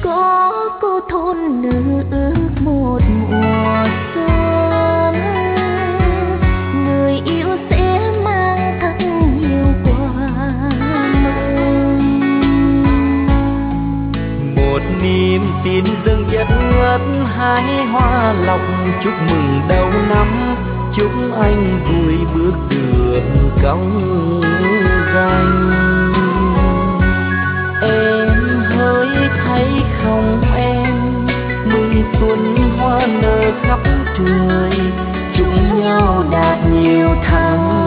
có cô thôn nữ ước một mùa xuân, người yêu sẽ mang thật nhiều quà mừng. Một niềm tin dâng chất ngất hái hoa lộc, chúc mừng đầu năm, chúc anh vui bước đường cong danh. Em hỡi thấy không em, mừng xuân hoa nở khắp trời, chúc nhau đạt nhiều tháng